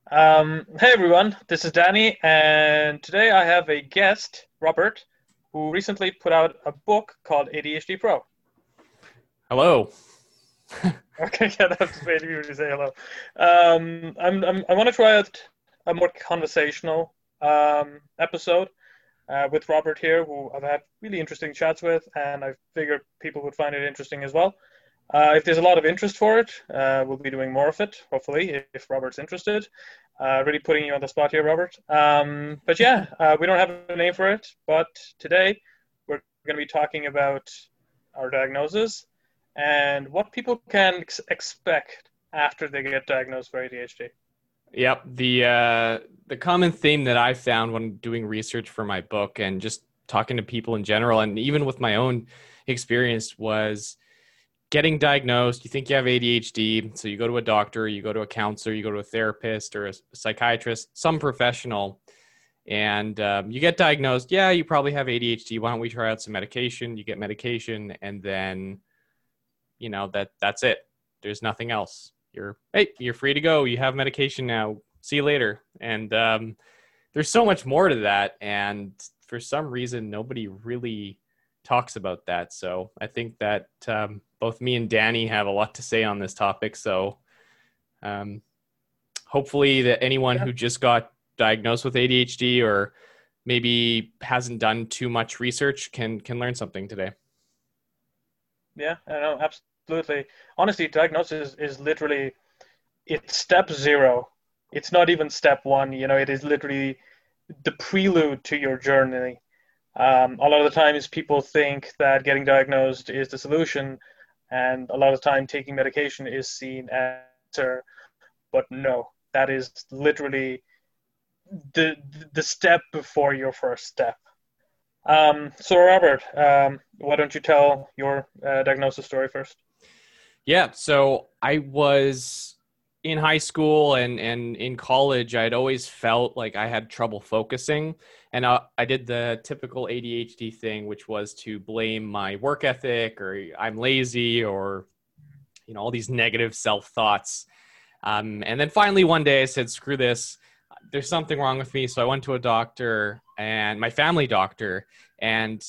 Hey everyone, this is Danny, and today I have a guest, Robert, who recently put out a book called ADHD Pro. Hello. Okay, yeah, that's the way you usually say hello. I want to try out a more conversational episode with Robert here, who I've had really interesting chats with, and I figured people would find it interesting as well. If there's a lot of interest for it, we'll be doing more of it, hopefully, if Robert's interested. Really putting you on the spot here, Robert. But yeah, we don't have a name for it, but today we're going to be talking about our diagnosis and what people can expect after they get diagnosed for ADHD. Yep. The common theme that I found when doing research for my book and just talking to people in general, and even with my own experience, was getting diagnosed. You think you have ADHD, so you go to a doctor, you go to a counselor, you go to a therapist or a psychiatrist, some professional, and you get diagnosed. Yeah, you probably have ADHD. Why don't we try out some medication? You get medication, and then that's it. There's nothing else. You're free to go. You have medication now. See you later. And there's so much more to that, and for some reason nobody really talks about that. So I think that both me and Danny have a lot to say on this topic. So um, hopefully that anyone Yeah, who just got diagnosed with ADHD or maybe hasn't done too much research can learn something today. yeah, I know, absolutely. Honestly, diagnosis is literally it's step zero. It's not even step one. It is literally the prelude to your journey. A lot of the times, people think that getting diagnosed is the solution, and a lot of the time, taking medication is seen as answer. But no, that is literally the the step before your first step. So, Robert, why don't you tell your diagnosis story first? Yeah, so I was in high school and in college. I'd always felt like I had trouble focusing, and I did the typical ADHD thing, which was to blame my work ethic or I'm lazy or all these negative self thoughts. And then finally one day I said, "Screw this! There's something wrong with me." So I went to a doctor and my family doctor, and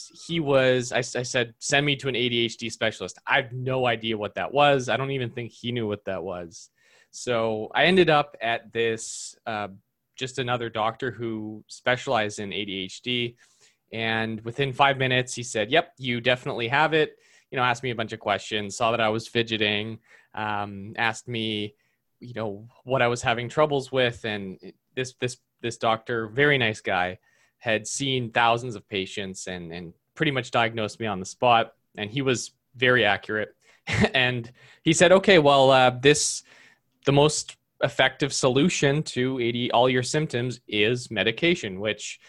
I said, "Send me to an ADHD specialist." I have no idea what that was. I don't even think he knew what that was. So I ended up at this, just another doctor who specialized in ADHD. And within 5 minutes, he said, "Yep, you definitely have it." Asked me a bunch of questions, saw that I was fidgeting, asked me, what I was having troubles with. And this doctor, very nice guy, had seen thousands of patients and pretty much diagnosed me on the spot. And he was very accurate. And he said, "Okay, well, the most effective solution to all your symptoms is medication," which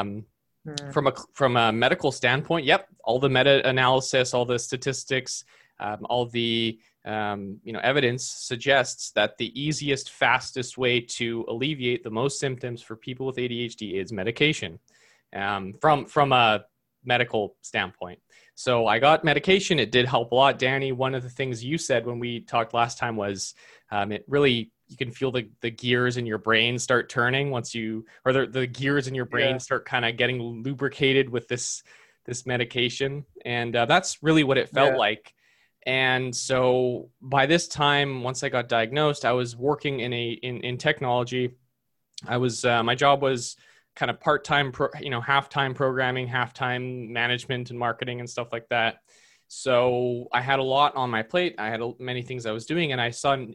Hmm. from a medical standpoint, yep, all the meta analysis, all the statistics, all the evidence suggests that the easiest, fastest way to alleviate the most symptoms for people with ADHD is medication, from a medical standpoint. So I got medication. It did help a lot. Danny, one of the things you said when we talked last time was it really you can feel the gears in your brain start turning once the gears in your brain Yeah, start kind of getting lubricated with this medication. And that's really what it felt yeah. like. And so by this time, once I got diagnosed, I was working in technology. I was my job was kind of part-time, half-time programming, half-time management and marketing and stuff like that. So I had a lot on my plate. I had many things I was doing, and I saw an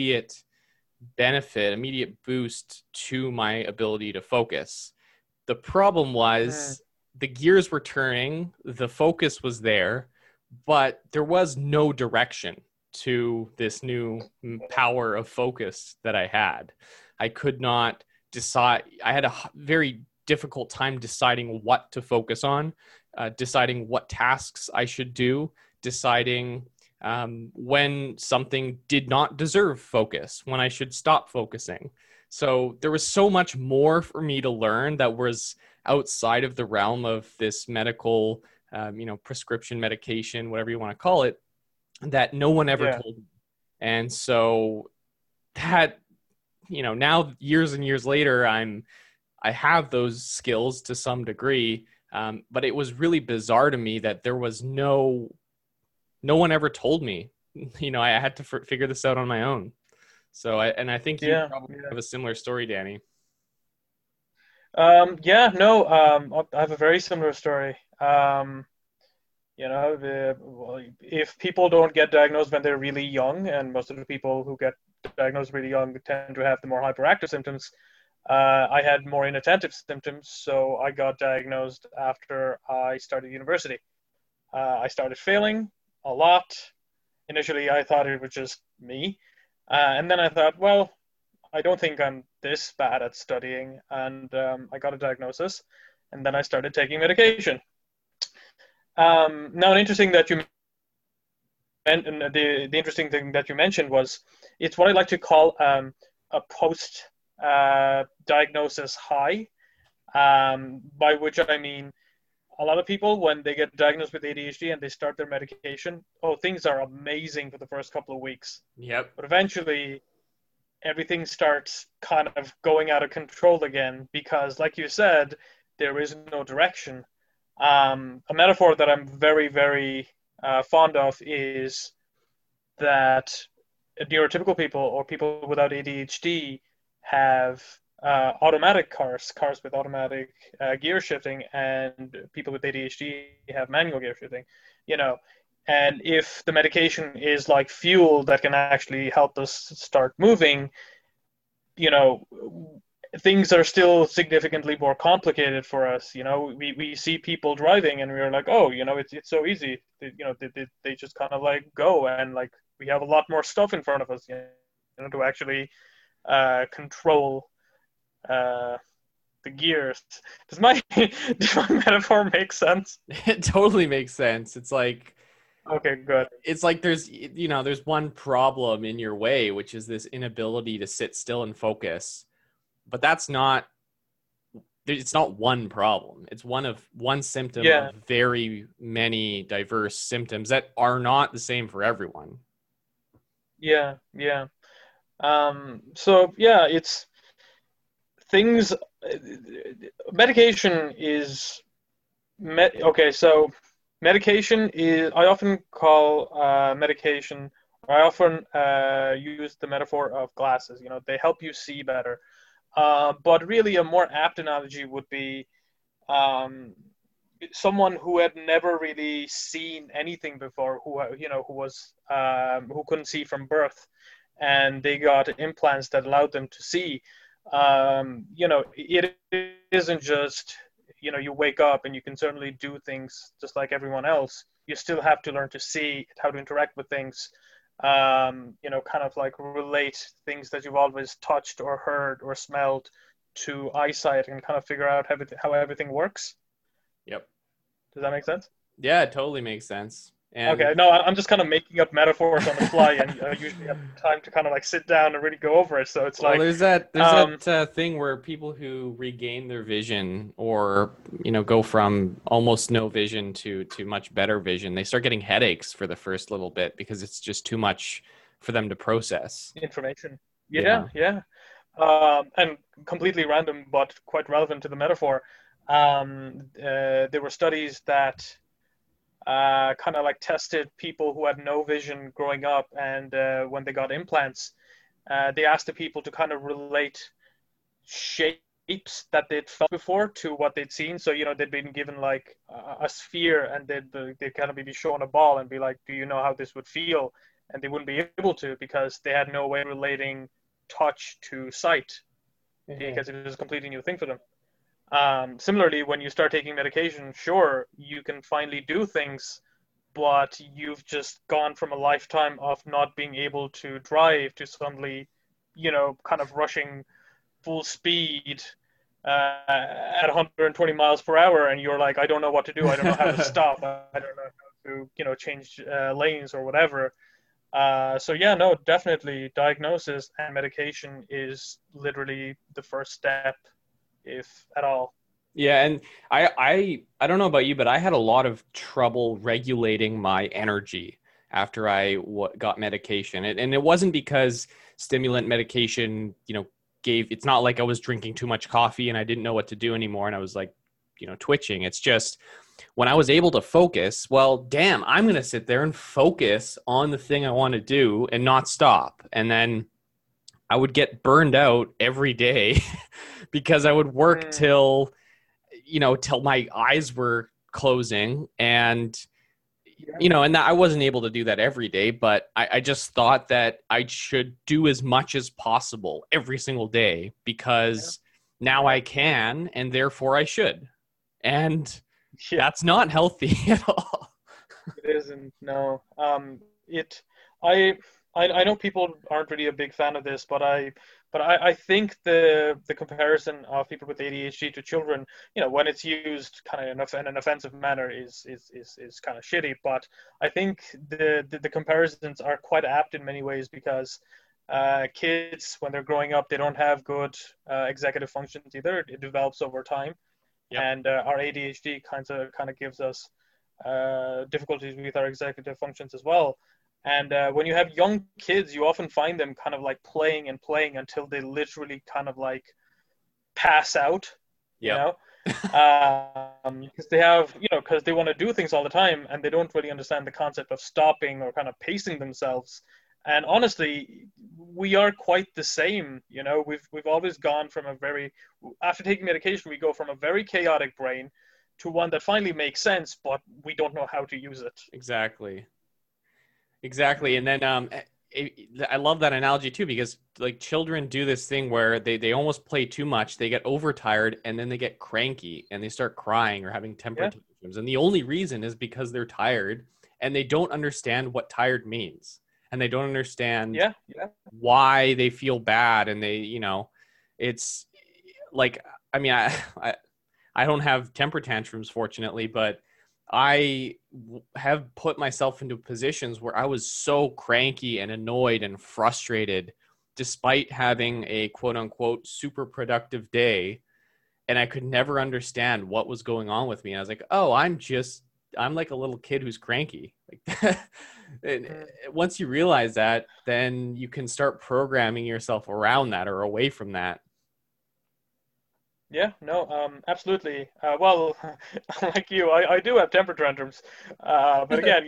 immediate boost to my ability to focus. The problem Hmm. was the gears were turning, the focus was there, but there was no direction to this new power of focus that I had. I could not decide. I had a very difficult time deciding what to focus on, deciding what tasks I should do, deciding when something did not deserve focus, when I should stop focusing. So there was so much more for me to learn that was outside of the realm of this medical, prescription medication, whatever you want to call it, that no one ever Yeah, told me. And so that now years and years later, I have those skills to some degree. But it was really bizarre to me that there was no one ever told me. I had to figure this out on my own. So I think you Yeah, probably yeah. have a similar story, Danny. Yeah, no, I have a very similar story. Well, if people don't get diagnosed when they're really young, and most of the people who get diagnosed really young tend to have the more hyperactive symptoms, I had more inattentive symptoms, so I got diagnosed after I started university. I started failing a lot. Initially, I thought it was just me, and then I thought, well, I don't think I'm this bad at studying, and I got a diagnosis, and then I started taking medication. Now, an interesting that you and the interesting thing that you mentioned was it's what I like to call a post diagnosis high, by which I mean a lot of people when they get diagnosed with ADHD and they start their medication, oh, things are amazing for the first couple of weeks, Yep. but eventually everything starts kind of going out of control again because, like you said, there is no direction. A metaphor that I'm very, very fond of is that neurotypical people or people without ADHD have automatic cars with automatic gear shifting, and people with ADHD have manual gear shifting. You know, and if the medication is like fuel that can actually help us start moving, you know, things are still significantly more complicated for us. We see people driving and we're like, oh, it's so easy. They just kind of like go, and like we have a lot more stuff in front of us, to actually control the gears. Does my metaphor make sense? It totally makes sense. Okay, good. It's like there's one problem in your way, which is this inability to sit still and focus. But it's not one problem. It's one symptom Yeah, of very many diverse symptoms that are not the same for everyone. yeah, yeah. So yeah, it's things. Medication is okay. So medication is. I often call medication. I often use the metaphor of glasses. They help you see better. But really, a more apt analogy would be um, someone who had never really seen anything before, who couldn't see from birth, and they got implants that allowed them to see. It isn't just you wake up and you can certainly do things just like everyone else. You still have to learn to see how to interact with things. Kind of like relate things that you've always touched or heard or smelled to eyesight and kind of figure out how everything works. Yep. Does that make sense? Yeah, it totally makes sense. Okay, And no, I'm just kind of making up metaphors on the fly, and I usually have time to kind of like sit down and really go over it. So it's well, like, there's that thing where people who regain their vision or go from almost no vision to much better vision, they start getting headaches for the first little bit because it's just too much for them to process. information. Yeah, Yeah. yeah. And completely random, but quite relevant to the metaphor. There were studies that kind of like tested people who had no vision growing up, and when they got implants, they asked the people to kind of relate shapes that they'd felt before to what they'd seen. So they'd been given like a sphere, and they'd kind of be shown a ball and be like, "Do you know how this would feel?" And they wouldn't be able to because they had no way of relating touch to sight Mm-hmm. because it was a completely new thing for them. Similarly, when you start taking medication, sure, you can finally do things, but you've just gone from a lifetime of not being able to drive to suddenly, kind of rushing full speed at 120 miles per hour, and you're like, I don't know what to do. I don't know how to stop. I don't know how to, change lanes or whatever. So yeah, no, definitely diagnosis and medication is literally the first step, if at all. Yeah, and I don't know about you, but I had a lot of trouble regulating my energy after I got medication, and it wasn't because stimulant medication, it's not like I was drinking too much coffee and I didn't know what to do anymore and I was like, twitching. It's just when I was able to focus, well, damn, I'm going to sit there and focus on the thing I want to do and not stop. And then I would get burned out every day because I would work till my eyes were closing and and that I wasn't able to do that every day, but I just thought that I should do as much as possible every single day because now I can, and therefore I should. And that's not healthy at all. It isn't, no. I know people aren't really a big fan of this, but I think the comparison of people with ADHD to children, when it's used kind of in an offensive manner is kind of shitty. But I think the comparisons are quite apt in many ways because kids, when they're growing up, they don't have good executive functions either. It develops over time. Yep. And our ADHD kind of gives us difficulties with our executive functions as well. And when you have young kids, you often find them kind of like playing and playing until they literally kind of like pass out, because they have, because they want to do things all the time and they don't really understand the concept of stopping or kind of pacing themselves. And honestly, we are quite the same. We've always gone from after taking medication, we go from a very chaotic brain to one that finally makes sense, but we don't know how to use it. Exactly. And then I love that analogy too, because like children do this thing where they almost play too much, they get overtired, and then they get cranky and they start crying or having temper tantrums. And the only reason is because they're tired and they don't understand what tired means. And they don't understand why they feel bad. And they, it's like, I mean, I don't have temper tantrums, fortunately, but I have put myself into positions where I was so cranky and annoyed and frustrated despite having a quote unquote super productive day. And I could never understand what was going on with me. And I was like, oh, I'm like a little kid who's cranky. Like once you realize that, then you can start programming yourself around that or away from that. Yeah, no, absolutely. Well, like you, I do have temper tantrums, but again,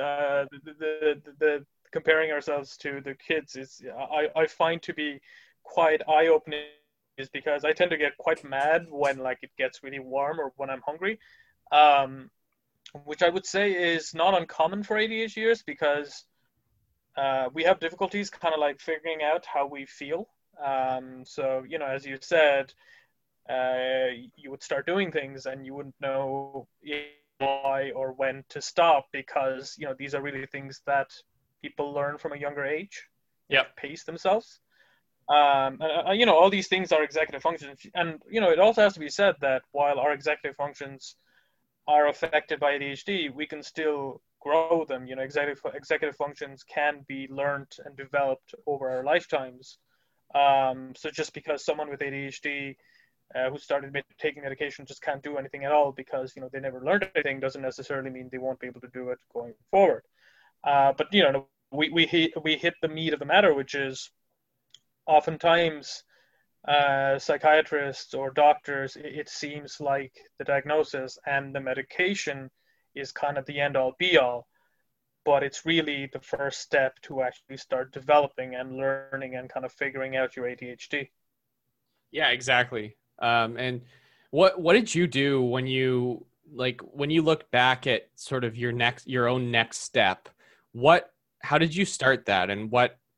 the comparing ourselves to the kids is I find to be quite eye-opening, is because I tend to get quite mad when like it gets really warm or when I'm hungry, which I would say is not uncommon for ADHDers because we have difficulties kind of like figuring out how we feel. So as you said. You would start doing things and you wouldn't know why or when to stop because these are really things that people learn from a younger age. Pace themselves. And all these things are executive functions, and it also has to be said that while our executive functions are affected by ADHD, we can still grow them. Executive functions can be learned and developed over our lifetimes. So just because someone with ADHD who started taking medication just can't do anything at all because they never learned anything doesn't necessarily mean they won't be able to do it going forward. But we hit the meat of the matter, which is oftentimes psychiatrists or doctors, it seems like the diagnosis and the medication is kind of the end all be all, but it's really the first step to actually start developing and learning and kind of figuring out your ADHD. Yeah, exactly. And what did you do when you look back at sort of your own next step? How did you start that? And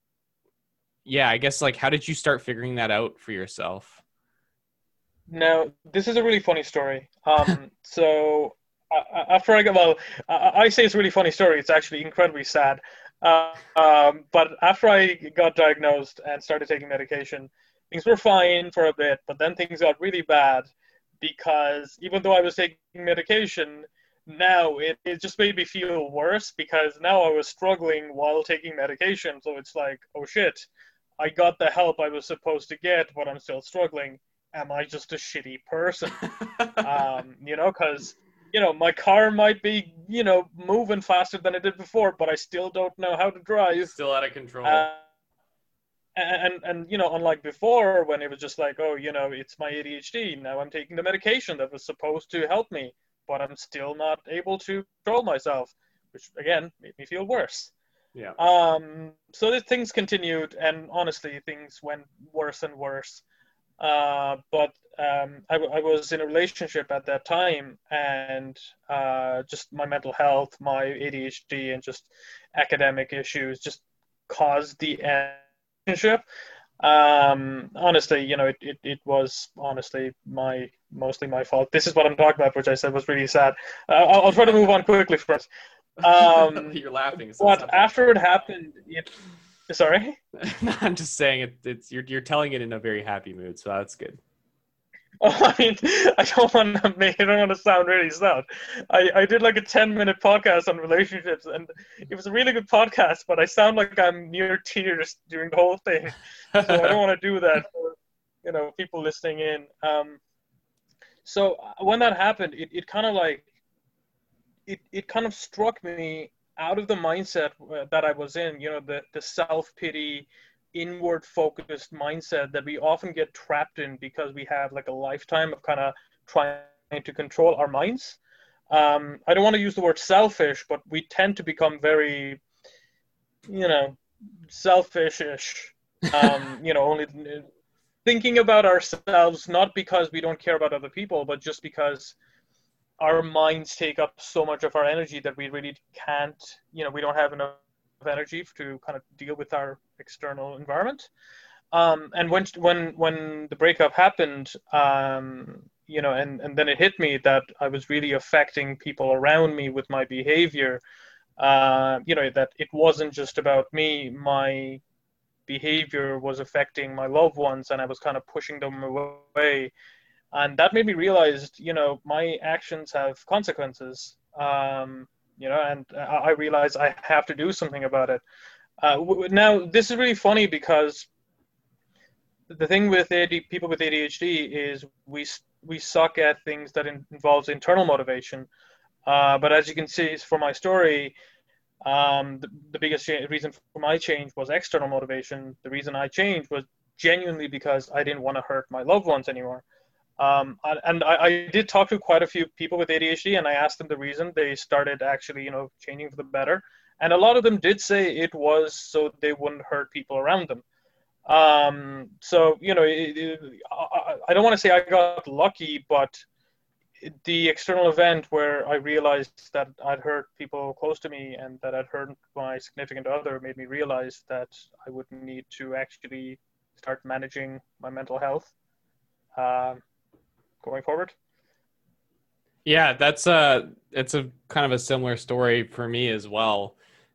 I guess like, how did you start figuring that out for yourself? Now, this is a really funny story. So after I say it's a really funny story. It's actually incredibly sad. But after I got diagnosed and started taking medication, things were fine for a bit, but then things got really bad because even though I was taking medication, now it just made me feel worse because now I was struggling while taking medication. So it's like, oh shit, I got the help I was supposed to get, but I'm still struggling. Am I just a shitty person? Because, my car might be, moving faster than it did before, but I still don't know how to drive. Still out of control. and unlike before when it was just like, oh, it's my ADHD. Now I'm taking the medication that was supposed to help me, but I'm still not able to control myself, which again made me feel worse. Yeah. So the things continued, and honestly, things went worse and worse. But I was in a relationship at that time, and just my mental health, my ADHD, and just academic issues just caused the relationship. Honestly, it was honestly mostly my fault. This is what I'm talking about, which I said was really sad. I'll try to move on quickly first. You're laughing, so it's But not bad. after it happened, sorry. I'm just saying it's you're telling it in a very happy mood, so that's good. Oh, I mean, I don't want to sound really sad. I did like a 10-minute podcast on relationships, and it was a really good podcast, but I sound like I'm near tears during the whole thing. So I don't want to do that for, people listening in. So when that happened, it kind of like, it kind of struck me out of the mindset that I was in, the self-pity, inward focused mindset that we often get trapped in because we have like a lifetime of kind of trying to control our minds. I don't want to use the word selfish, but we tend to become very, selfish-ish. Only thinking about ourselves, not because we don't care about other people, but just because our minds take up so much of our energy that we really can't, we don't have enough energy to kind of deal with our external environment. And when the breakup happened, and then it hit me that I was really affecting people around me with my behavior. That it wasn't just about me. My behavior was affecting my loved ones, and I was kind of pushing them away. And that made me realize, my actions have consequences. And I realized I have to do something about it. Now, this is really funny because the thing with people with ADHD is we suck at things that involves internal motivation. But as you can see from my story, the biggest reason for my change was external motivation. The reason I changed was genuinely because I didn't want to hurt my loved ones anymore. And I did talk to quite a few people with ADHD, and I asked them the reason they started actually, changing for the better. And a lot of them did say it was so they wouldn't hurt people around them. So, I don't want to say I got lucky, but the external event where I realized that I'd hurt people close to me and that I'd hurt my significant other made me realize that I would need to actually start managing my mental health. Going forward. Yeah, it's a kind of a similar story for me as well.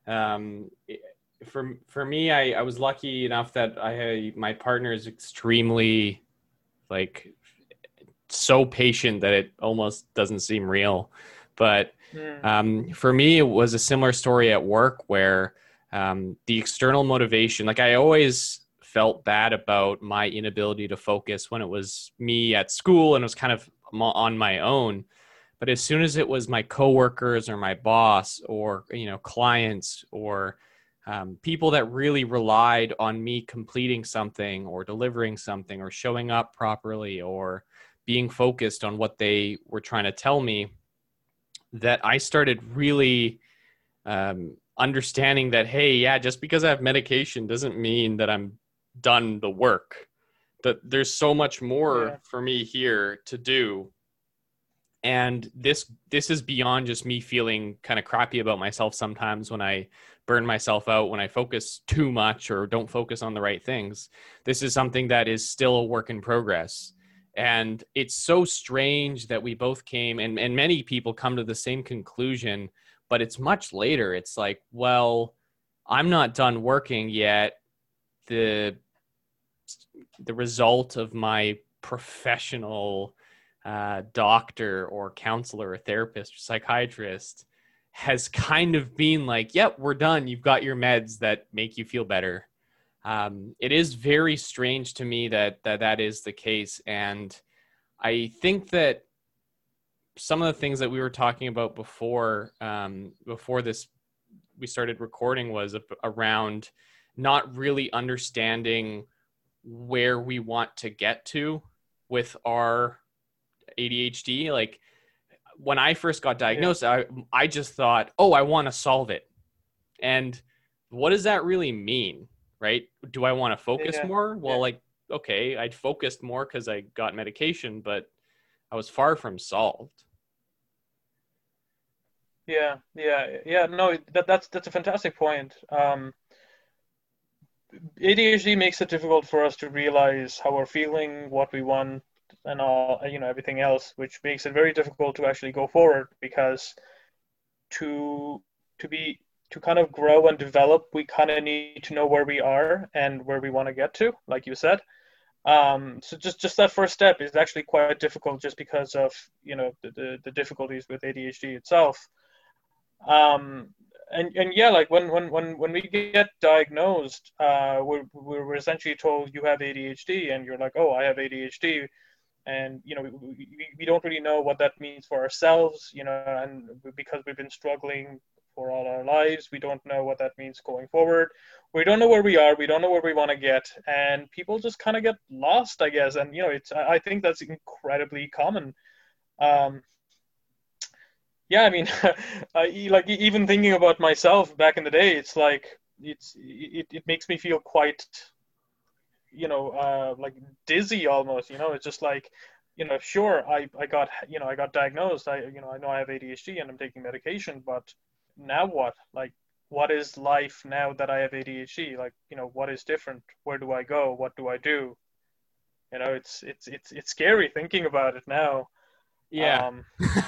For me, I was lucky enough that my partner is extremely like so patient that it almost doesn't seem real. But for me, it was a similar story at work where the external motivation, like I always felt bad about my inability to focus when it was me at school and it was kind of on my own. But as soon as it was my coworkers or my boss or, clients or people that really relied on me completing something or delivering something or showing up properly or being focused on what they were trying to tell me, that I started really understanding that, hey, yeah, just because I have medication doesn't mean that I'm done the work, that there's so much more for me here to do. And this is beyond just me feeling kind of crappy about myself sometimes when I burn myself out, when I focus too much or don't focus on the right things. This is something that is still a work in progress. And it's so strange that we both came, and many people come to the same conclusion, but it's much later. It's like, well, I'm not done working yet. The result of my professional doctor or counselor or therapist or psychiatrist has kind of been like, yep, we're done. You've got your meds that make you feel better. It is very strange to me that is the case. And I think that some of the things that we were talking about before we started recording was around not really understanding where we want to get to with our ADHD. Like when I first got Yeah. diagnosed, I just thought, oh, I want to solve it. And what does that really mean, right? Do I want to focus Yeah. more? Yeah. Well, like, okay, I'd focused more because I got medication, but I was far from solved. Yeah. Yeah. Yeah. No, that's a fantastic point. ADHD makes it difficult for us to realize how we're feeling, what we want, and all, everything else, which makes it very difficult to actually go forward because to to be to kind of grow and develop, we kind of need to know where we are and where we want to get to, like you said. So just that first step is actually quite difficult, just because of the difficulties with ADHD itself. Um, and yeah, like when we get diagnosed, we're essentially told you have ADHD, and you're like, oh, I have ADHD, and we don't really know what that means for ourselves, and because we've been struggling for all our lives, we don't know what that means going forward. We don't know where we are, we don't know where we want to get, and people just kind of get lost, I guess. And I think that's incredibly common. um yeah, I mean, like even thinking about myself back in the day, it's like it makes me feel quite, like dizzy almost. It's just like, sure, I got diagnosed. I know I have ADHD and I'm taking medication, but now what? Like, what is life now that I have ADHD? Like, what is different? Where do I go? What do I do? It's scary thinking about it now. Yeah. Um,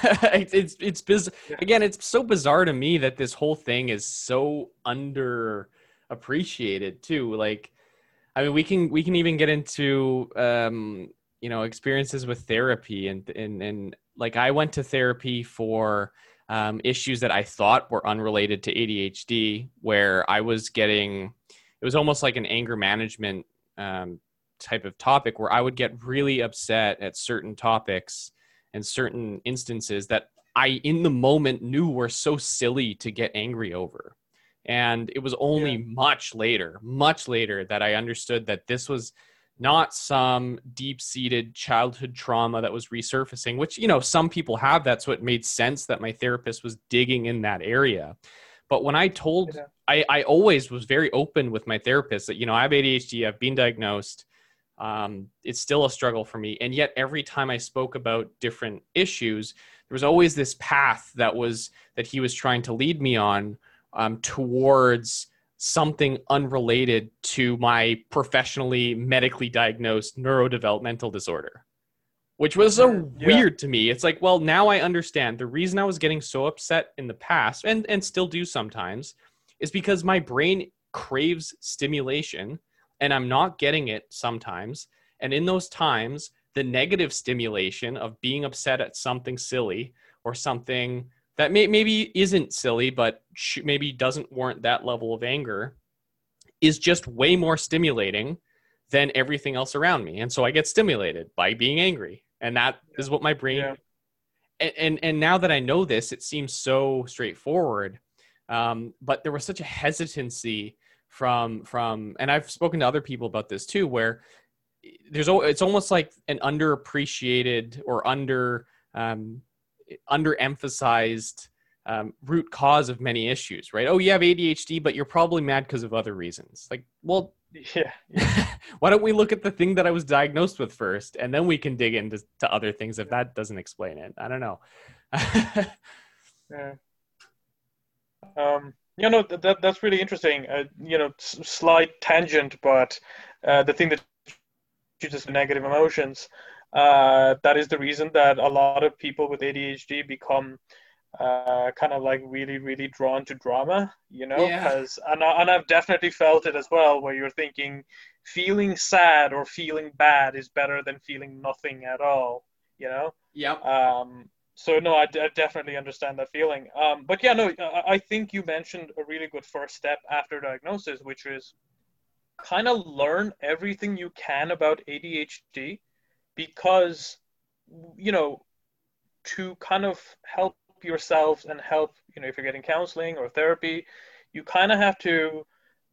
It's again, it's so bizarre to me that this whole thing is so underappreciated too. Like, I mean, we can even get into experiences with therapy, and like I went to therapy for issues that I thought were unrelated to ADHD, where I was getting, it was almost like an anger management type of topic, where I would get really upset at certain topics and certain instances that I in the moment knew were so silly to get angry over. And it was only yeah, much later that I understood that this was not some deep seated childhood trauma that was resurfacing, which, some people have. That's what made sense, that my therapist was digging in that area. But when yeah, I always was very open with my therapist that, I have ADHD, I've been diagnosed. It's still a struggle for me. And yet every time I spoke about different issues, there was always this path that he was trying to lead me on, towards something unrelated to my professionally medically diagnosed neurodevelopmental disorder, which was so yeah, weird to me. It's like, well, now I understand the reason I was getting so upset in the past, and still do sometimes, is because my brain craves stimulation and I'm not getting it sometimes. And in those times, the negative stimulation of being upset at something silly, or something that maybe isn't silly, but maybe doesn't warrant that level of anger, is just way more stimulating than everything else around me. And so I get stimulated by being angry. And that is what my brain, yeah, and now that I know this, it seems so straightforward. But there was such a hesitancy and I've spoken to other people about this too, where it's almost like an underappreciated or underemphasized root cause of many issues, right? Oh, you have ADHD, but you're probably mad because of other reasons. Like, well, yeah, yeah. why don't we look at the thing that I was diagnosed with first, and then we can dig into other things if Yeah. that doesn't explain it. I don't know. Yeah. No, that's really interesting. Slight tangent, but the thing that you just negative emotions. That is the reason that a lot of people with ADHD become kind of like really, really drawn to drama. Yeah. Because and I've definitely felt it as well, where you're thinking feeling sad or feeling bad is better than feeling nothing at all. You know. Yep. So no, I definitely understand that feeling. But yeah, no, I think you mentioned a really good first step after diagnosis, which is kind of learn everything you can about ADHD, because you know to kind of help yourselves and help, if you're getting counseling or therapy, you kind of have to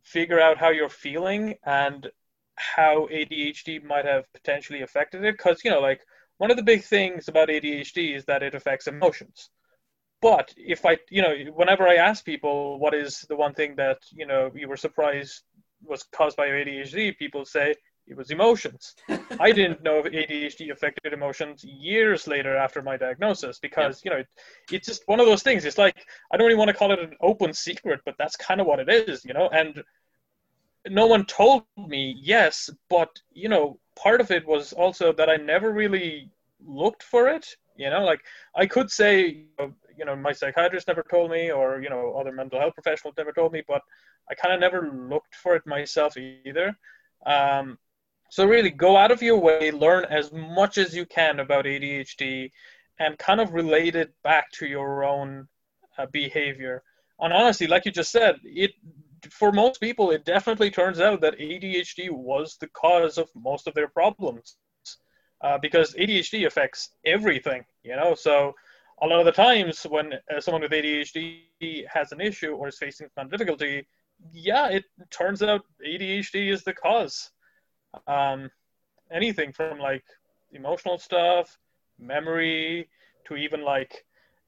figure out how you're feeling and how ADHD might have potentially affected it. Because, like one of the big things about ADHD is that it affects emotions. But if whenever I ask people what is the one thing that, you were surprised was caused by your ADHD, people say it was emotions. I didn't know if ADHD affected emotions years later after my diagnosis Yep. because, it's just one of those things. It's like, I don't even want to call it an open secret, but that's kind of what it is, and no one told me, yes, but, part of it was also that I never really looked for it, like I could say, my psychiatrist never told me, or, other mental health professionals never told me, but I kind of never looked for it myself either. Um, so really go out of your way, learn as much as you can about ADHD and kind of relate it back to your own behavior. And honestly, like you just said, it for most people, it definitely turns out that ADHD was the cause of most of their problems. Because ADHD affects everything, So a lot of the times when someone with ADHD has an issue or is facing some difficulty, yeah, it turns out ADHD is the cause. Um, Anything from like emotional stuff, memory, to even like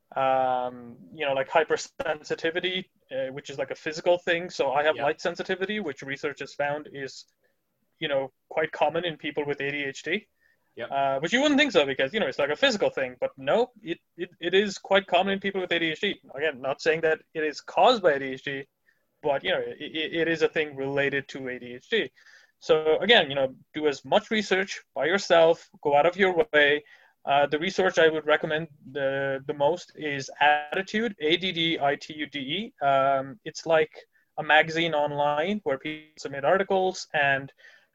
like hypersensitivity, which is like a physical thing. So I have Yep. light sensitivity, which research has found is, quite common in people with ADHD. Yep. Which you wouldn't think so because, it's like a physical thing, but no, it is quite common in people with ADHD. Again, not saying that it is caused by ADHD, but, it is a thing related to ADHD. So again, do as much research by yourself, go out of your way. The research I would recommend the most is Attitude, ADDITUDE. It's like a magazine online where people submit articles, and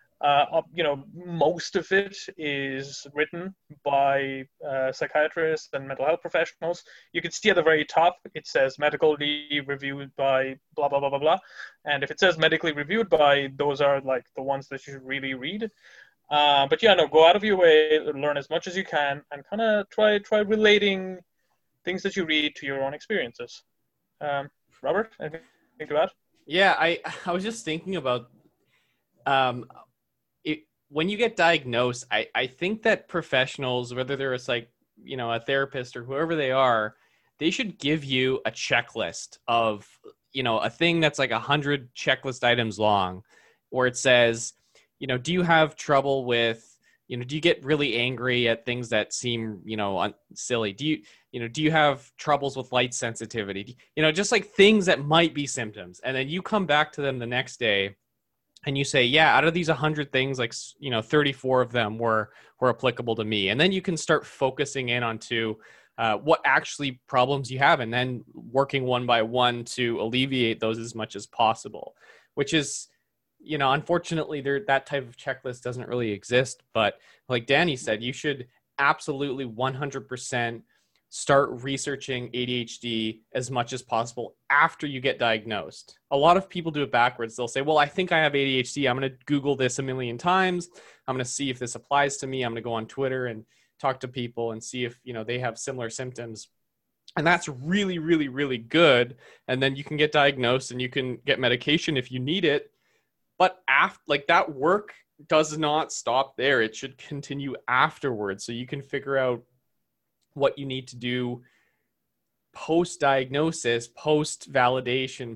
most of it is written by psychiatrists and mental health professionals. You can see at the very top, it says medically reviewed by blah, blah, blah, blah, blah. And if it says medically reviewed by, those are like the ones that you should really read. But yeah, no, go out of your way, learn as much as you can, and kind of try relating things that you read to your own experiences. Robert, anything to add? Yeah, I was just thinking about um when you get diagnosed, I think that professionals, whether they're a therapist or whoever they are, they should give you a checklist of, a thing that's like 100 checklist items long, where it says, do you have trouble with, do you get really angry at things that seem, silly? Do you have troubles with light sensitivity? Just like things that might be symptoms. And then you come back to them the next day and you say, yeah, out of these 100 things, like, 34 of them were applicable to me. And then you can start focusing in onto what actually problems you have, and then working one by one to alleviate those as much as possible, which is, unfortunately that type of checklist doesn't really exist. But like Danny said, you should absolutely 100% start researching ADHD as much as possible after you get diagnosed. A lot of people do it backwards. They'll say, well, I think I have ADHD. I'm going to Google this a million times. I'm going to see if this applies to me. I'm going to go on Twitter and talk to people and see if, they have similar symptoms. And that's really, really, really good. And then you can get diagnosed and you can get medication if you need it. But that work does not stop there. It should continue afterwards. So you can figure out what you need to do post-diagnosis, post-validation,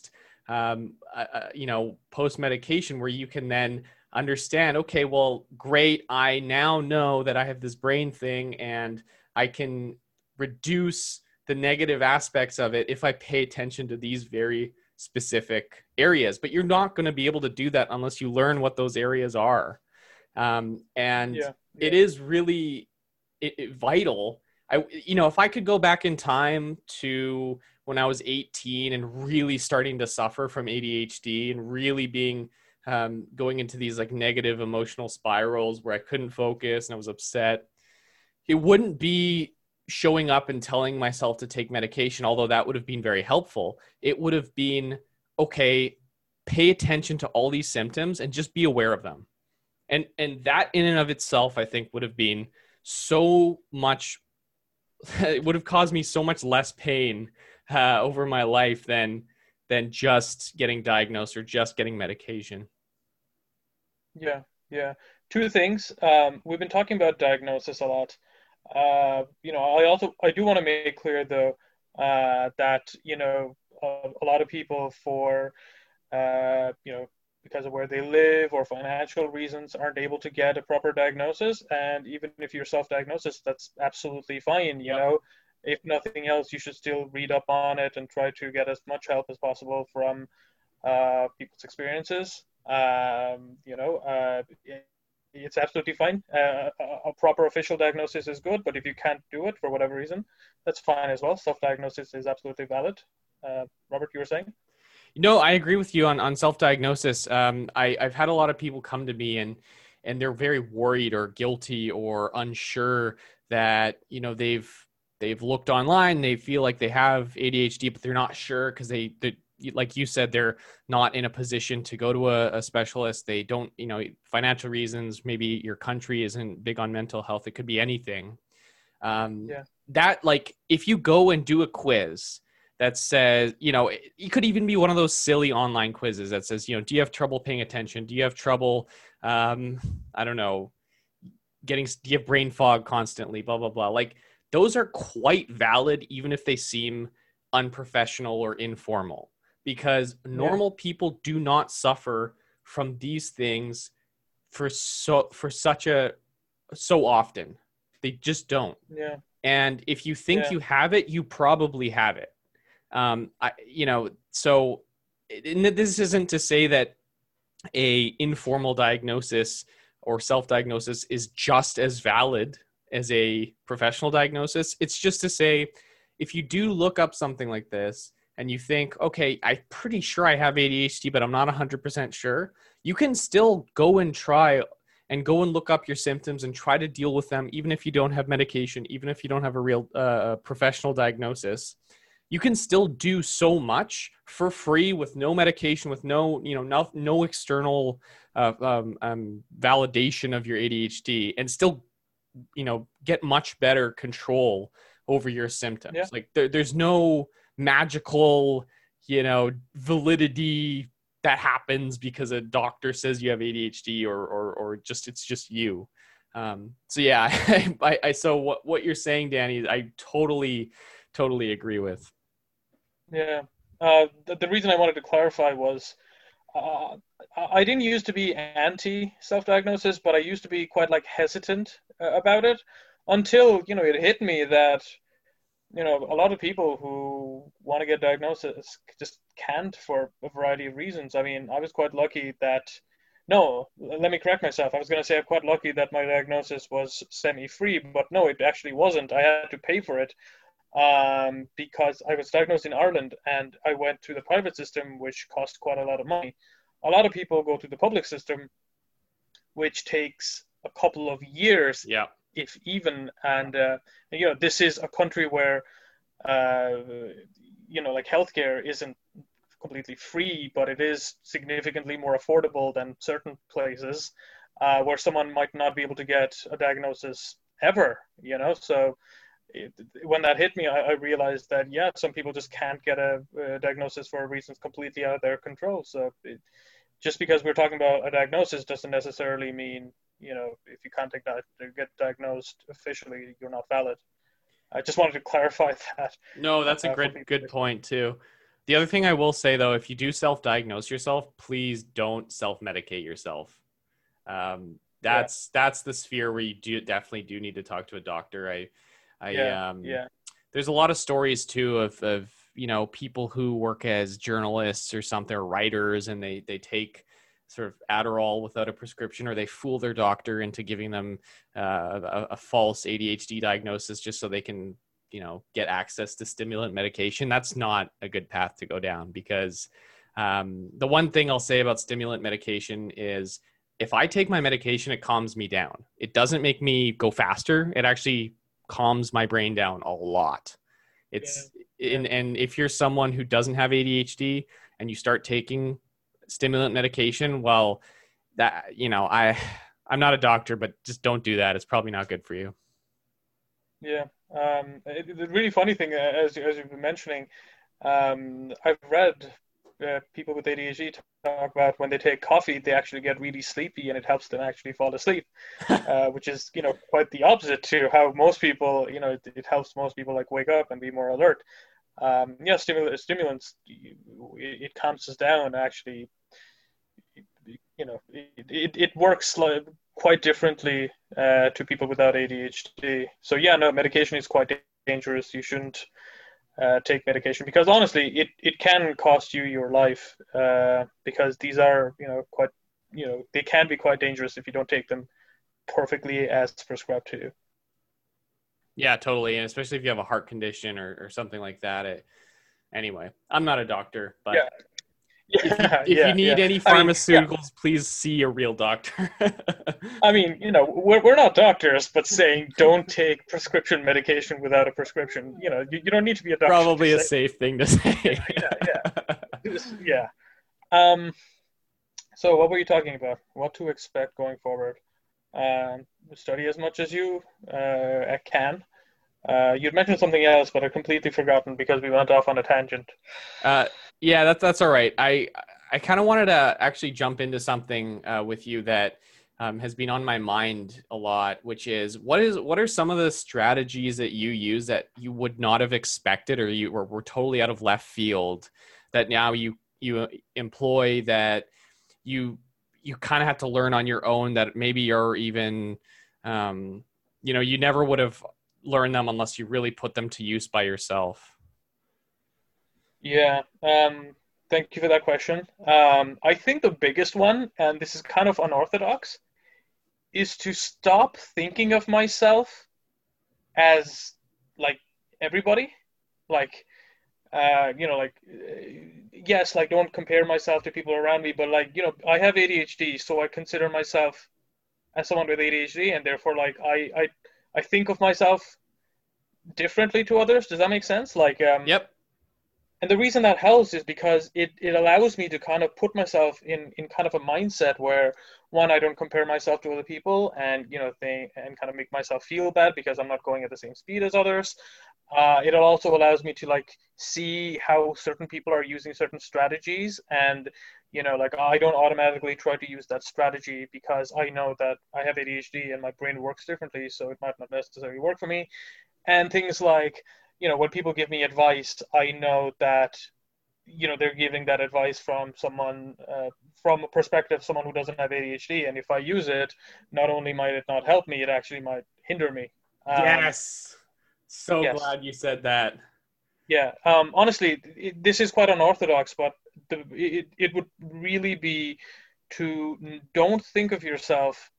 post-medication, where you can then understand, okay, well, great, I now know that I have this brain thing and I can reduce the negative aspects of it if I pay attention to these very specific areas. But you're not going to be able to do that unless you learn what those areas are. It is really vital. If I could go back in time to when I was 18 and really starting to suffer from ADHD and really being going into these like negative emotional spirals where I couldn't focus and I was upset, it wouldn't be showing up and telling myself to take medication, although that would have been very helpful. It would have been, okay, pay attention to all these symptoms and just be aware of them. And that in and of itself, I think, would have been so much, it would have caused me so much less pain over my life than than just getting diagnosed or just getting medication. Yeah, yeah. Two things. We've been talking about diagnosis a lot. I do want to make clear though that a lot of people for because of where they live or financial reasons aren't able to get a proper diagnosis. And even if you're self-diagnosis, that's absolutely fine. Yep. If nothing else, you should still read up on it and try to get as much help as possible from people's experiences. It's absolutely fine. A proper official diagnosis is good, but if you can't do it for whatever reason, that's fine as well. Self-diagnosis is absolutely valid. Robert, you were saying? No, I agree with you on self-diagnosis. I've had a lot of people come to me and they're very worried or guilty or unsure that, they've looked online, they feel like they have ADHD, but they're not sure because they like you said, they're not in a position to go to a specialist. They don't, financial reasons, maybe your country isn't big on mental health. It could be anything. Yeah. That, like, if you go and do a quiz that says, it could even be one of those silly online quizzes that says, do you have trouble paying attention? Do you have trouble, I don't know, do you have brain fog constantly, blah, blah, blah. Like, those are quite valid, even if they seem unprofessional or informal, because normal people do not suffer from these things so often. They just don't. Yeah. And if you think you have it, you probably have it. So this isn't to say that a informal diagnosis or self-diagnosis is just as valid as a professional diagnosis. It's just to say, if you do look up something like this and you think, okay, I'm pretty sure I have ADHD, but I'm not 100% sure, you can still go and try and go and look up your symptoms and try to deal with them, even if you don't have medication, even if you don't have a real professional diagnosis. You can still do so much for free with no medication, with no external validation of your ADHD, and still, get much better control over your symptoms. Yeah. Like there's no magical, validity that happens because a doctor says you have ADHD or just, it's just you. So yeah, so what you're saying, Danny, I totally agree with. Yeah. The reason I wanted to clarify was uh, I didn't used to be anti self-diagnosis, but I used to be quite like hesitant about it until, it hit me that, a lot of people who want to get diagnosis just can't for a variety of reasons. I mean, I was quite lucky that, no, let me correct myself. I was going to say I'm quite lucky that my diagnosis was semi-free, but no, it actually wasn't. I had to pay for it because I was diagnosed in Ireland and I went to the private system, which cost quite a lot of money. A lot of people go to the public system, which takes a couple of years, Yeah. if even. And this is a country where like healthcare isn't completely free, but it is significantly more affordable than certain places where someone might not be able to get a diagnosis ever. So when that hit me, I realized that some people just can't get a diagnosis for reasons completely out of their control. So just because we're talking about a diagnosis doesn't necessarily mean if you can't get diagnosed officially, you're not valid. I just wanted to clarify that. No, that's a good point too. The other thing I will say though, if you do self-diagnose yourself, please don't self-medicate yourself. That's the sphere where you definitely do need to talk to a doctor. There's a lot of stories too of people who work as journalists or something, or writers, and they take sort of Adderall without a prescription, or they fool their doctor into giving them a false ADHD diagnosis just so they can get access to stimulant medication. That's not a good path to go down, because the one thing I'll say about stimulant medication is, if I take my medication, it calms me down. It doesn't make me go faster. It actually calms my brain down a lot. And if you're someone who doesn't have ADHD and you start taking stimulant medication, well, that I'm not a doctor, but just don't do that. It's probably not good for you. Yeah. The really funny thing, as you've been mentioning, I've read people with ADHD talk about when they take coffee, they actually get really sleepy and it helps them actually fall asleep, which is, quite the opposite to how most people, it helps most people like wake up and be more alert. Yeah, stimulants, it calms us down. Actually, it works quite differently to people without ADHD. So yeah, no, medication is quite dangerous. You shouldn't take medication because honestly, it can cost you your life because these are quite they can be quite dangerous if you don't take them perfectly as prescribed to you. Yeah, totally. And especially if you have a heart condition or something like that. Anyway, I'm not a doctor, but Yeah, if you yeah, need yeah. any I mean, yeah. pharmaceuticals, please see a real doctor. I mean, we're not doctors, but saying don't take prescription medication without a prescription, you don't need to be a doctor to Probably a say. safe thing to say. Yeah. Um, so what were you talking about? What to expect going forward? Study as much as you can. You'd mentioned something else, but I've completely forgotten because we went off on a tangent. Uh, yeah, that's all right. I kind of wanted to actually jump into something with you that has been on my mind a lot, which is what are some of the strategies that you use that you would not have expected or you were totally out of left field that now you employ that you kind of have to learn on your own that maybe you're even you never would have learned them unless you really put them to use by yourself. Yeah. Thank you for that question. I think the biggest one, and this is kind of unorthodox, is to stop thinking of myself as like everybody. Like, yes, like don't compare myself to people around me, but like, I have ADHD, so I consider myself as someone with ADHD, and therefore, like, I think of myself differently to others. Does that make sense? Like, Yep. and the reason that helps is because it allows me to kind of put myself in kind of a mindset where one, I don't compare myself to other people and and kind of make myself feel bad because I'm not going at the same speed as others. It also allows me to like see how certain people are using certain strategies and like I don't automatically try to use that strategy because I know that I have ADHD and my brain works differently, so it might not necessarily work for me. And things like when people give me advice, I know that they're giving that advice from someone from a perspective of someone who doesn't have ADHD, and if I use it, not only might it not help me, it actually might hinder me. Yes. So Yes. glad you said that. Yeah. Honestly, this is quite unorthodox, but it would really be to don't think of yourself.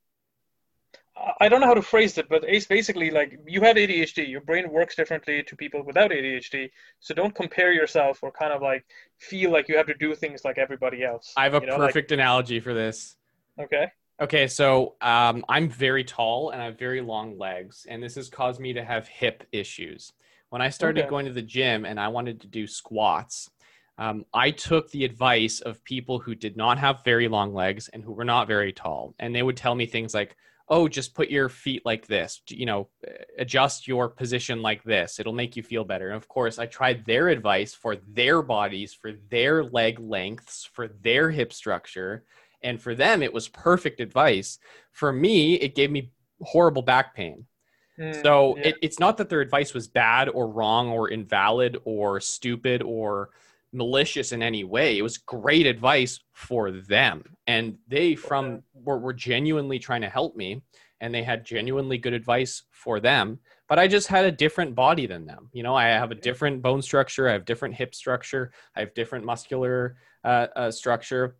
I don't know how to phrase it, but it's basically like you have ADHD. Your brain works differently to people without ADHD. So don't compare yourself or kind of like feel like you have to do things like everybody else. I have a Like, perfect analogy for this. okay. Okay, so I'm very tall and I have very long legs, and this has caused me to have hip issues. When I started Okay. going to the gym and I wanted to do squats, I took the advice of people who did not have very long legs and who were not very tall. And they would tell me things like, oh, just put your feet like this, adjust your position like this. It'll make you feel better. And of course, I tried their advice for their bodies, for their leg lengths, for their hip structure. And for them, it was perfect advice. For me, it gave me horrible back pain. So Yeah. it's not that their advice was bad or wrong or invalid or stupid or malicious in any way. It was great advice for them. And they Okay. were genuinely trying to help me, and they had genuinely good advice for them. But I just had a different body than them. I have a different bone structure. I have different hip structure. I have different muscular structure.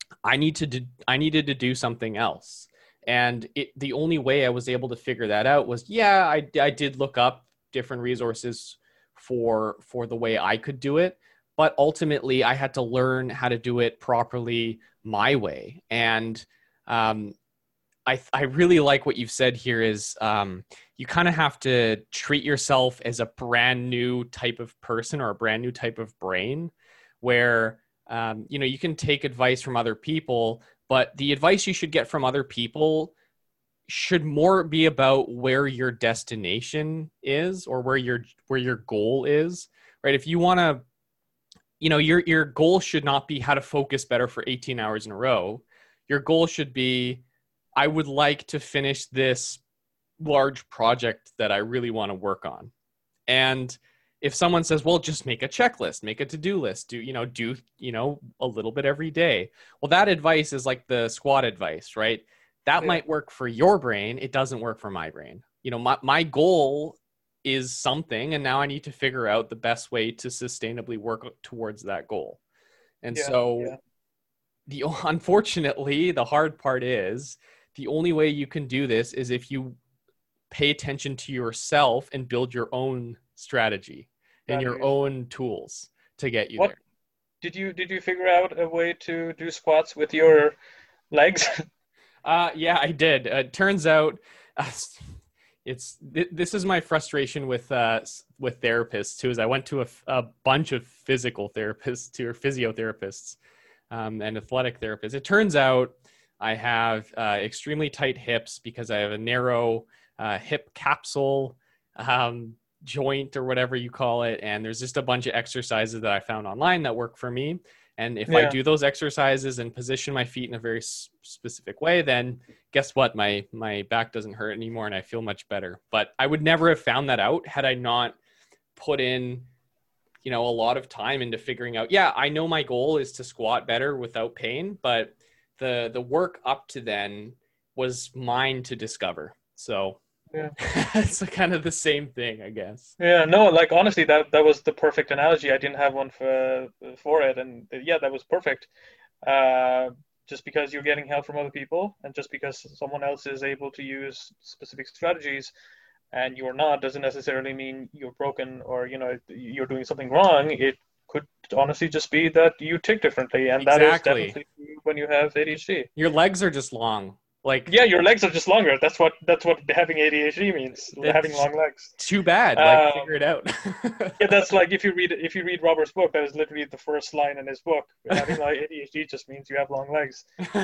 I needed to do something else. And the only way I was able to figure that out was, yeah, I did look up different resources for the way I could do it. But ultimately, I had to learn how to do it properly my way. And I really like what you've said here is you kind of have to treat yourself as a brand new type of person or a brand new type of brain where you can take advice from other people, but the advice you should get from other people should more be about where your destination is or where your goal is, right? If you want to your goal should not be how to focus better for 18 hours in a row. Your goal should be, I would like to finish this large project that I really want to work on. And if someone says, well, just make a checklist, make a to-do list, do a little bit every day. Well, that advice is like the squat advice, right? That might work for your brain. It doesn't work for my brain. My goal is something, and now I need to figure out the best way to sustainably work towards that goal. And unfortunately, the hard part is the only way you can do this is if you pay attention to yourself and build your own strategy and your own tools to get you there. Did you figure out a way to do squats with your legs? Yeah, I did. It turns out this is my frustration with therapists too. Is I went to a bunch of physical therapists or physiotherapists and athletic therapists. It turns out I have extremely tight hips because I have a narrow hip capsule joint or whatever you call it. And there's just a bunch of exercises that I found online that work for me. And if I do those exercises and position my feet in a very specific way, then guess what? My back doesn't hurt anymore and I feel much better. But I would never have found that out had I not put in, a lot of time into figuring out, I know my goal is to squat better without pain, but the work up to then was mine to discover. So it's kind of the same thing, I guess. Yeah, no, like honestly, that was the perfect analogy. I didn't have one for it, and that was perfect. Just because you're getting help from other people, and just because someone else is able to use specific strategies, and you're not, doesn't necessarily mean you're broken or you're doing something wrong. It could honestly just be that you tick differently, and that is definitely when you have ADHD. Your legs are just long. Your legs are just longer. That's what having ADHD means. Having long legs. Too bad. Figure it out. That's like if you read Robert's book, that is literally the first line in his book. Having ADHD just means you have long legs.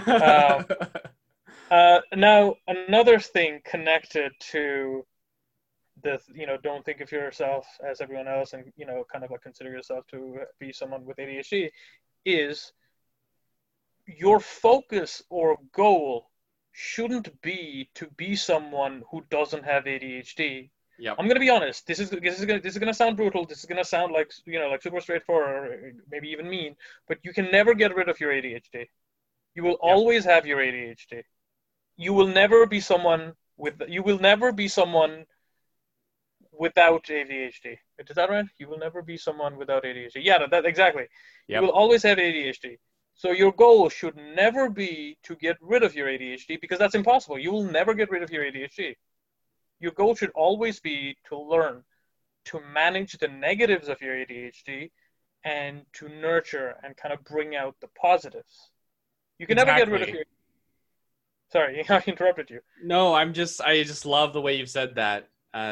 Now another thing connected to the don't think of yourself as everyone else, and kind of consider yourself to be someone with ADHD, is your focus or goal shouldn't be to be someone who doesn't have ADHD. Yep. I'm gonna be honest. This is gonna sound brutal. This is gonna sound like super straightforward, or maybe even mean. But you can never get rid of your ADHD. You will always have your ADHD. You will never be someone without ADHD. Is that right? You will never be someone without ADHD. Yeah, that exactly. Yep. You will always have ADHD. So your goal should never be to get rid of your ADHD, because that's impossible. You will never get rid of your ADHD. Your goal should always be to learn to manage the negatives of your ADHD and to nurture and kind of bring out the positives. You can never get rid of your... Sorry, I interrupted you. No, I just love the way you've said that.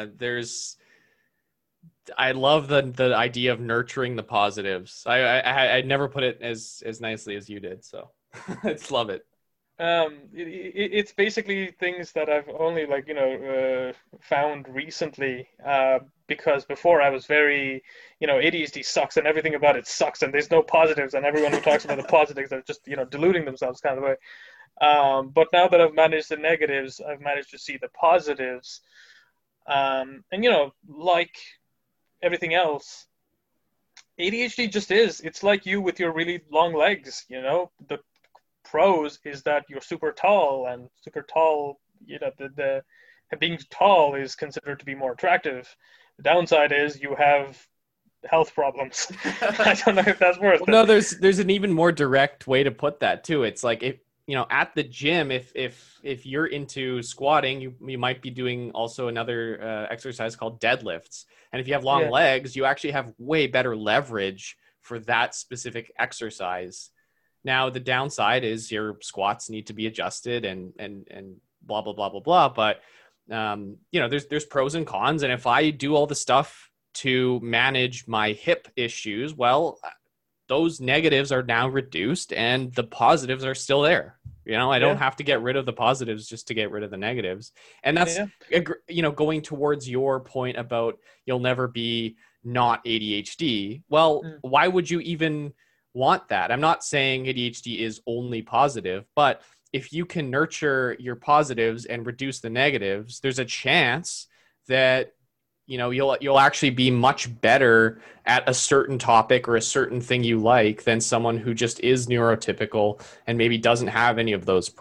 I love the idea of nurturing the positives. I never put it as nicely as you did, so I just love it. It's basically things that I've only found recently, because before I was very, ADHD sucks and everything about it sucks and there's no positives, and everyone who talks about the positives are just deluding themselves kind of way. But now that I've managed the negatives, I've managed to see the positives, and like everything else, ADHD just is. It's like you with your really long legs. The pros is that you're super tall, and super tall, the being tall is considered to be more attractive. The downside is you have health problems. I don't know if that's worth it. No, there's an even more direct way to put that too. It's like, if at the gym, if you're into squatting, you might be doing also another exercise called deadlifts. And if you have long legs, you actually have way better leverage for that specific exercise. Now, the downside is your squats need to be adjusted and blah, blah, blah, blah, blah. But, there's pros and cons. And if I do all the stuff to manage my hip issues, well, those negatives are now reduced and the positives are still there. I don't have to get rid of the positives just to get rid of the negatives. And that's, going towards your point about you'll never be not ADHD. Well, Mm. why would you even want that? I'm not saying ADHD is only positive, but if you can nurture your positives and reduce the negatives, there's a chance that you'll actually be much better at a certain topic or a certain thing you like than someone who just is neurotypical and maybe doesn't have any of those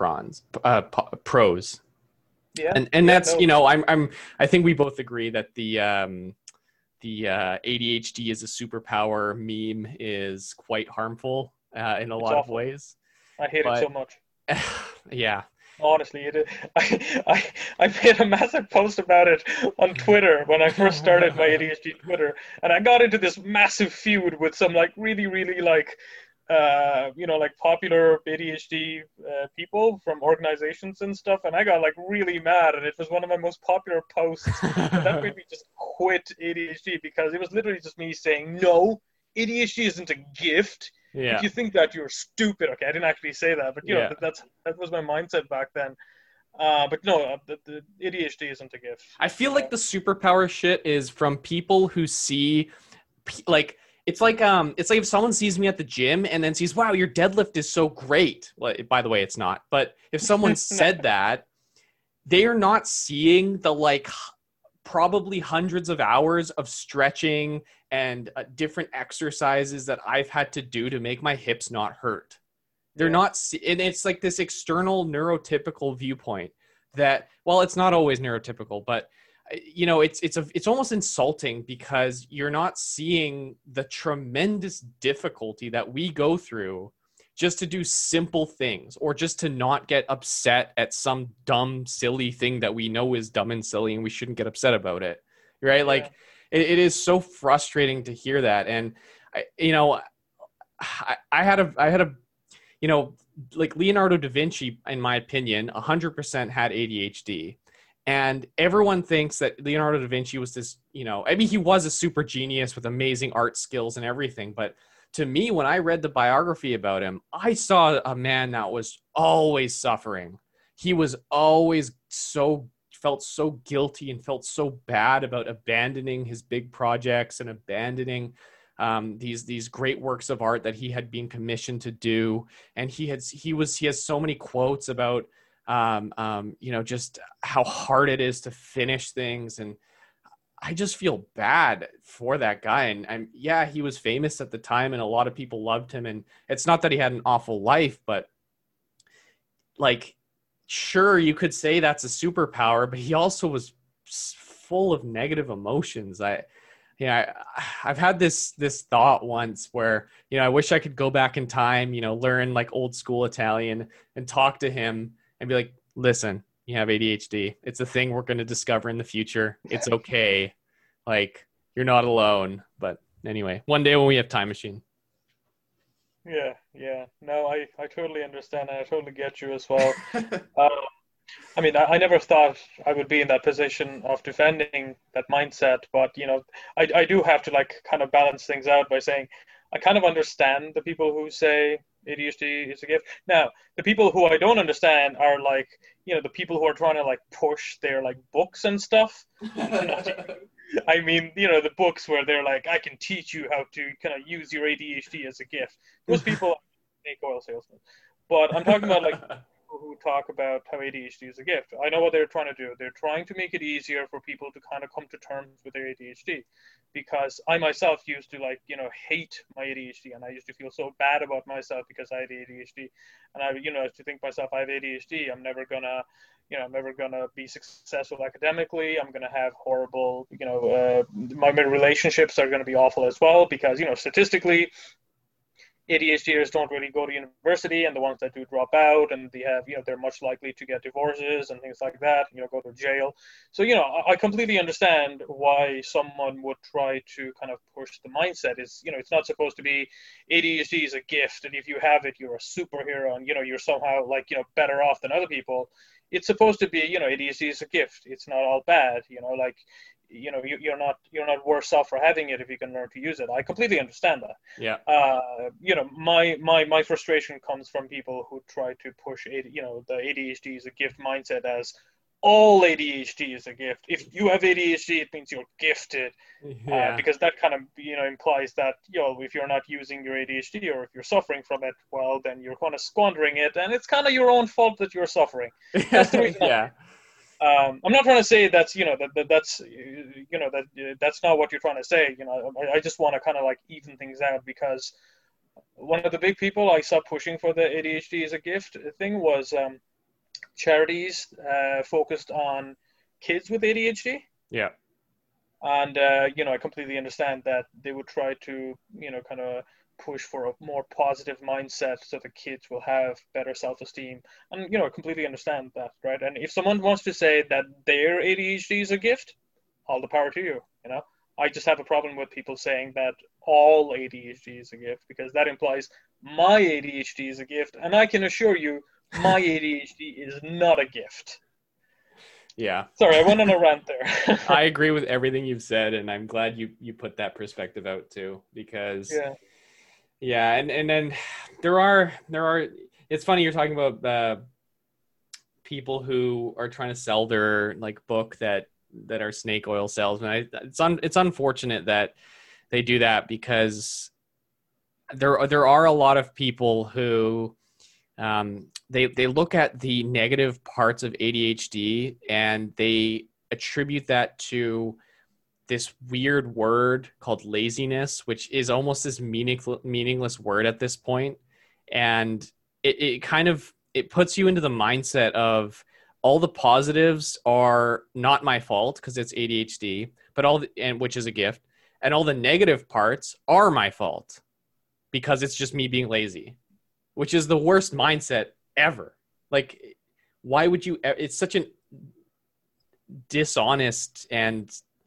pros. Yeah, And yeah, that's, no, I think we both agree that the ADHD is a superpower meme is quite harmful in a it's lot of awful. ways. I hate it so But much. yeah. Honestly, it is. I made a massive post about it on Twitter when I first started my ADHD Twitter, and I got into this massive feud with some like really, really like like popular ADHD people from organizations and stuff, and I got like really mad, and it was one of my most popular posts, and that made me just quit ADHD because it was literally just me saying, no, ADHD isn't a gift. If Yeah. you think that, you're stupid. Okay, I didn't actually say that, but Yeah. that was my mindset back then. But no, the ADHD isn't a gift. I feel like the superpower shit is from people who see like it's like if someone sees me at the gym and then sees, wow, your deadlift is so great. Well, by the way, it's not. But if someone said that, they are not seeing the like probably hundreds of hours of stretching and different exercises that I've had to do to make my hips not hurt. They're Yeah, not, and it's like this external neurotypical viewpoint that, well, it's not always neurotypical, but it's almost insulting because you're not seeing the tremendous difficulty that we go through just to do simple things or just to not get upset at some dumb, silly thing that we know is dumb and silly and we shouldn't get upset about it. Right? yeah, Like it is so frustrating to hear that. And I had a like Leonardo da Vinci, in my opinion, 100% had ADHD. And everyone thinks that Leonardo da Vinci was this, I mean, he was a super genius with amazing art skills and everything. But to me, when I read the biography about him, I saw a man that was always suffering. He was always felt so guilty and felt so bad about abandoning his big projects and abandoning these great works of art that he had been commissioned to do. And he has so many quotes about just how hard it is to finish things. And I just feel bad for that guy. And yeah, he was famous at the time and a lot of people loved him. And it's not that he had an awful life, but like, sure, you could say that's a superpower, but he also was full of negative emotions. I've had this thought once where, I wish I could go back in time, learn like old school Italian and talk to him and be like, listen, you have ADHD. It's a thing we're going to discover in the future. It's okay. Like, you're not alone. But anyway, one day when we have time machine. yeah, yeah. No, I totally understand, and I totally get you as well. Uh, I mean, I never thought I would be in that position of defending that mindset, but I do have to like kind of balance things out by saying I kind of understand the people who say ADHD is a gift. Now, the people who I don't understand are like, the people who are trying to like push their like books and stuff. Not, I mean, the books where they're like, I can teach you how to kind of use your ADHD as a gift. Those people make oil salesmen. But I'm talking about like who talk about how ADHD is a gift. I know what they're trying to do. They're trying to make it easier for people to kind of come to terms with their ADHD. Because I myself used to like, hate my ADHD, and I used to feel so bad about myself because I had ADHD. And I, used to think myself, I have ADHD. I'm never gonna be successful academically. I'm gonna have horrible, my relationships are gonna be awful as well because, statistically, ADHDers don't really go to university, and the ones that do drop out, and they have, they're much likely to get divorces and things like that, go to jail. So, I completely understand why someone would try to kind of push the mindset is, it's not supposed to be ADHD is a gift, and if you have it, you're a superhero, and, you're somehow like, better off than other people. It's supposed to be, ADHD is a gift. It's not all bad, like, you're not worse off for having it if you can learn to use it. I completely understand that. Yeah. My frustration comes from people who try to push the ADHD is a gift mindset as, all ADHD is a gift. If you have ADHD, it means you're gifted. Yeah. Because that kind of implies that if you're not using your ADHD or if you're suffering from it, well, then you're kind of squandering it, and it's kind of your own fault that you're suffering. That's the reason. Yeah. I'm not trying to say that's that's not what you're trying to say. I just want to kind of like even things out, because one of the big people I saw pushing for the ADHD as a gift thing was charities focused on kids with ADHD. Yeah. And I completely understand that they would try to kind of push for a more positive mindset so the kids will have better self-esteem. And I completely understand that, right? And if someone wants to say that their ADHD is a gift, all the power to you. I just have a problem with people saying that all ADHD is a gift, because that implies my ADHD is a gift, and I can assure you my ADHD is not a gift. Yeah. Sorry, I went on a rant there. I agree with everything you've said, and I'm glad you put that perspective out too, because yeah, and then there are it's funny you're talking about people who are trying to sell their like book that are snake oil salesmen. It's unfortunate that they do that, because there are a lot of people who they look at the negative parts of ADHD and they attribute that to this weird word called laziness, which is almost this meaningless word at this point. And it kind of, it puts you into the mindset of all the positives are not my fault because it's ADHD, but which is a gift, and all the negative parts are my fault because it's just me being lazy, which is the worst mindset ever. Like, why would you? It's such an dishonest, and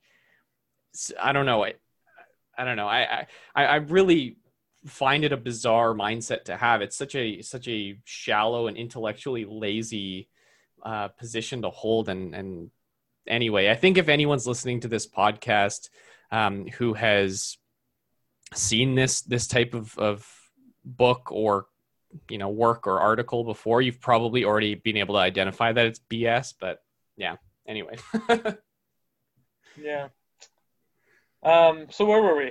I don't know. I don't know. I really find it a bizarre mindset to have. It's such a shallow and intellectually lazy position to hold. And anyway, I think if anyone's listening to this podcast who has seen this type of book or work or article before, you've probably already been able to identify that it's BS. But yeah, anyway. Yeah. So where were we?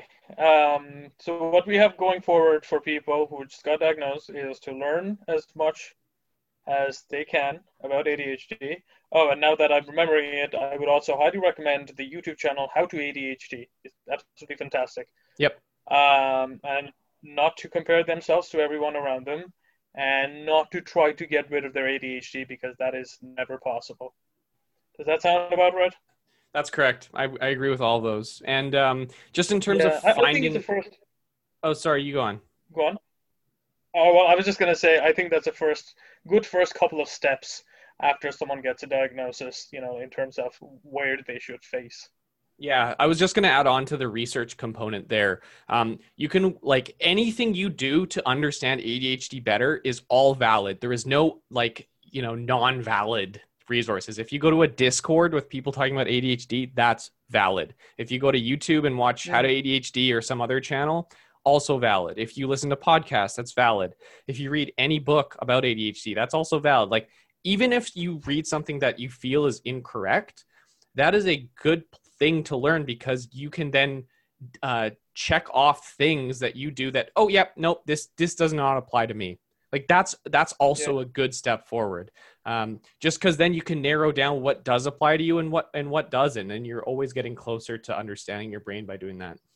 So what we have going forward for people who just got diagnosed is to learn as much as they can about ADHD. Oh, and now that I'm remembering it, I would also highly recommend the YouTube channel How to ADHD. It's absolutely fantastic. Yep. And not to compare themselves to everyone around them, and not to try to get rid of their ADHD, because that is never possible. Does that sound about right? That's correct. I agree with all those. And just in terms of I finding... think it's the first... Oh, sorry, you go on. Go on. Oh, well, I was just going to say, I think that's a good first couple of steps after someone gets a diagnosis, in terms of where they should face. Yeah, I was just going to add on to the research component there. You can, like, anything you do to understand ADHD better is all valid. There is no, non-valid resources. If you go to a Discord with people talking about ADHD, that's valid. If you go to YouTube and watch How to ADHD or some other channel, also valid. If you listen to podcasts, that's valid. If you read any book about ADHD, that's also valid. Like, even if you read something that you feel is incorrect, that is a good thing to learn, because you can then check off things that you do that, oh, yep, nope, this does not apply to me. Like, that's also a good step forward. Just because then you can narrow down what does apply to you and what doesn't, and you're always getting closer to understanding your brain by doing that.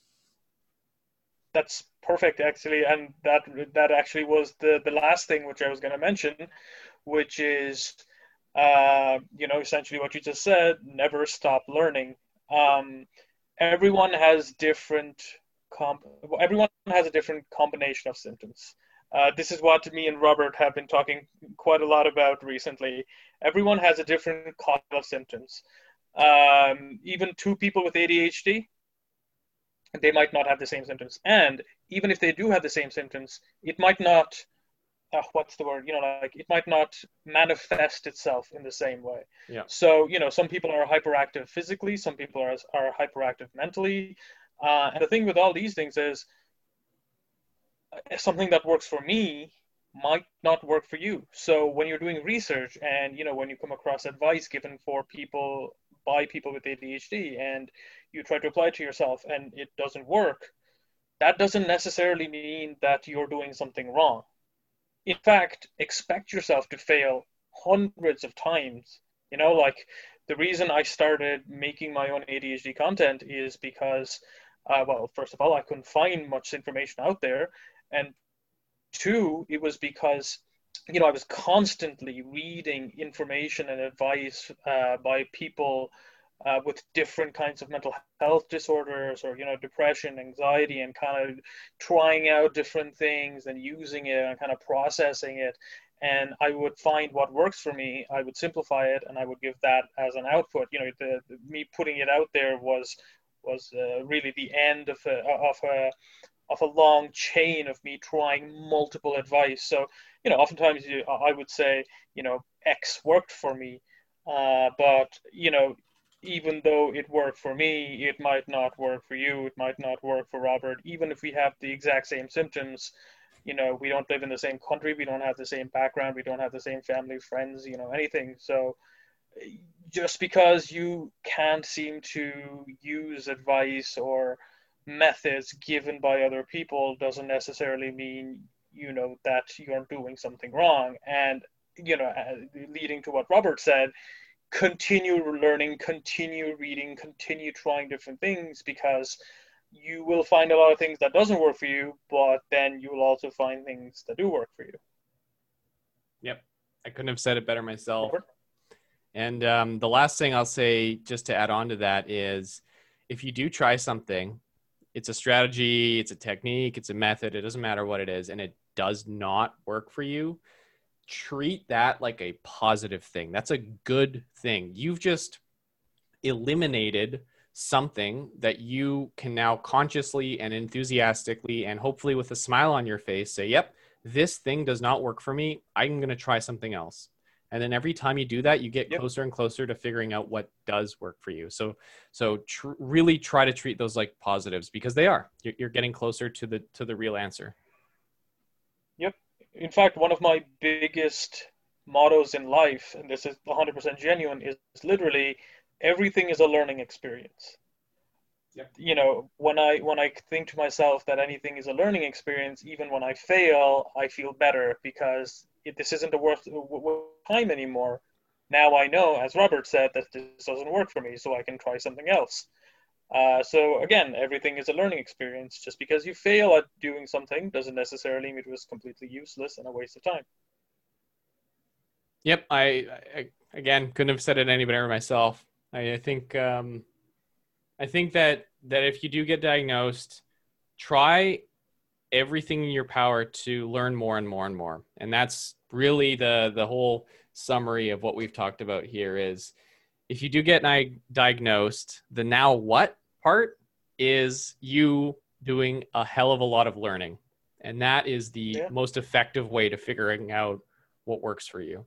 That's perfect, actually, and that actually was the last thing which I was going to mention, which is essentially what you just said: never stop learning. Everyone has a different combination of symptoms. This is what me and Robert have been talking quite a lot about recently. Everyone has a different cocktail of symptoms. Even two people with ADHD, they might not have the same symptoms. And even if they do have the same symptoms, it might not, it might not manifest itself in the same way. Yeah. So, some people are hyperactive physically, some people are hyperactive mentally. And the thing with all these things is, something that works for me might not work for you. So when you're doing research and, when you come across advice given for people by people with ADHD and you try to apply it to yourself and it doesn't work, that doesn't necessarily mean that you're doing something wrong. In fact, expect yourself to fail hundreds of times. Like the reason I started making my own ADHD content is because, well, first of all, I couldn't find much information out there. And two, it was because, I was constantly reading information and advice by people with different kinds of mental health disorders or, depression, anxiety, and kind of trying out different things and using it and kind of processing it. And I would find what works for me. I would simplify it, and I would give that as an output. Me putting it out there was really the end of a long chain of me trying multiple advice. So, oftentimes I would say, X worked for me, but even though it worked for me, it might not work for you. It might not work for Robert. Even if we have the exact same symptoms, we don't live in the same country. We don't have the same background. We don't have the same family, friends, anything. So just because you can't seem to use advice or methods given by other people doesn't necessarily mean, that you're doing something wrong. And, leading to what Robert said, continue learning, continue reading, continue trying different things, because you will find a lot of things that doesn't work for you, but then you will also find things that do work for you. Yep. I couldn't have said it better myself. Robert? And the last thing I'll say, just to add on to that, is if you do try something, it's a strategy, it's a technique, it's a method, it doesn't matter what it is, and it does not work for you, treat that like a positive thing. That's a good thing. You've just eliminated something that you can now consciously and enthusiastically and hopefully with a smile on your face say, yep, this thing does not work for me. I'm going to try something else. And then every time you do that, you get closer and closer to figuring out what does work for you. So really try to treat those like positives, because they are. You're getting closer to the real answer. Yep. In fact, one of my biggest mottos in life, and this is 100% genuine, is literally everything is a learning experience. Yep. When I think to myself that anything is a learning experience, even when I fail, I feel better because this isn't a worth time anymore. Now I know, as Robert said, that this doesn't work for me, so I can try something else. So again, everything is a learning experience. Just because you fail at doing something doesn't necessarily mean it was completely useless and a waste of time. Yep. I again couldn't have said it any better myself. I think that if you do get diagnosed, try everything in your power to learn more and more and more. And that's really the whole summary of what we've talked about here is, if you do get diagnosed, the now what part is you doing a hell of a lot of learning. And that is the most effective way to figuring out what works for you.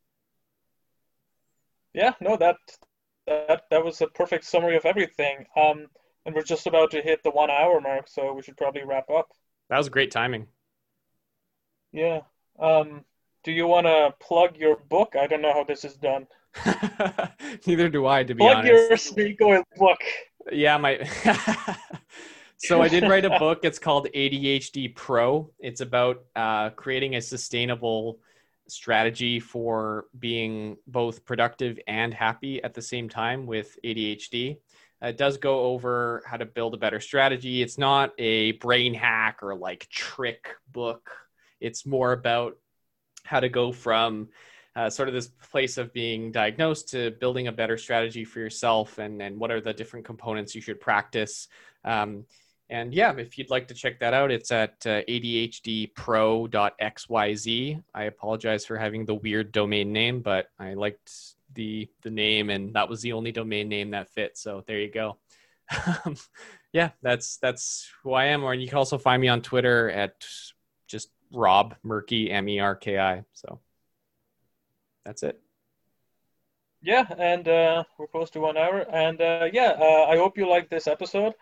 Yeah, no, that was a perfect summary of everything. And we're just about to hit the 1 hour mark, so we should probably wrap up. That was great timing. Yeah. Do you want to plug your book? I don't know how this is done. Neither do I, to be honest. Plug your snake oil book. Yeah, so I did write a book. It's called ADHD Pro. It's about creating a sustainable strategy for being both productive and happy at the same time with ADHD. It does go over how to build a better strategy. It's not a brain hack or like trick book. It's more about how to go from sort of this place of being diagnosed to building a better strategy for yourself, and what are the different components you should practice. And yeah, if you'd like to check that out, it's at adhdpro.xyz. I apologize for having the weird domain name, but I liked the name, and that was the only domain name that fit. So there you go. Yeah, that's who I am. Or you can also find me on Twitter at just Rob Merki, Merki. So that's it. Yeah, and we're close to 1 hour. And I hope you liked this episode.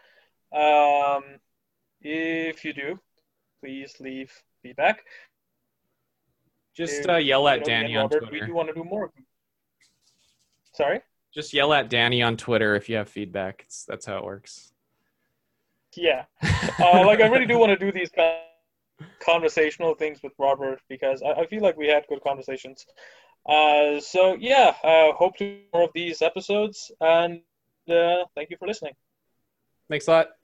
If you do, please leave feedback. Just to, yell at me and Danny on Robert, we Twitter. do want to do more. Sorry? Just yell at Danny on Twitter if you have feedback. That's how it works. Yeah. I really do want to do these kind of conversational things with Robert because I feel like we had good conversations. So yeah, hope to do more of these episodes, and thank you for listening. Thanks a lot.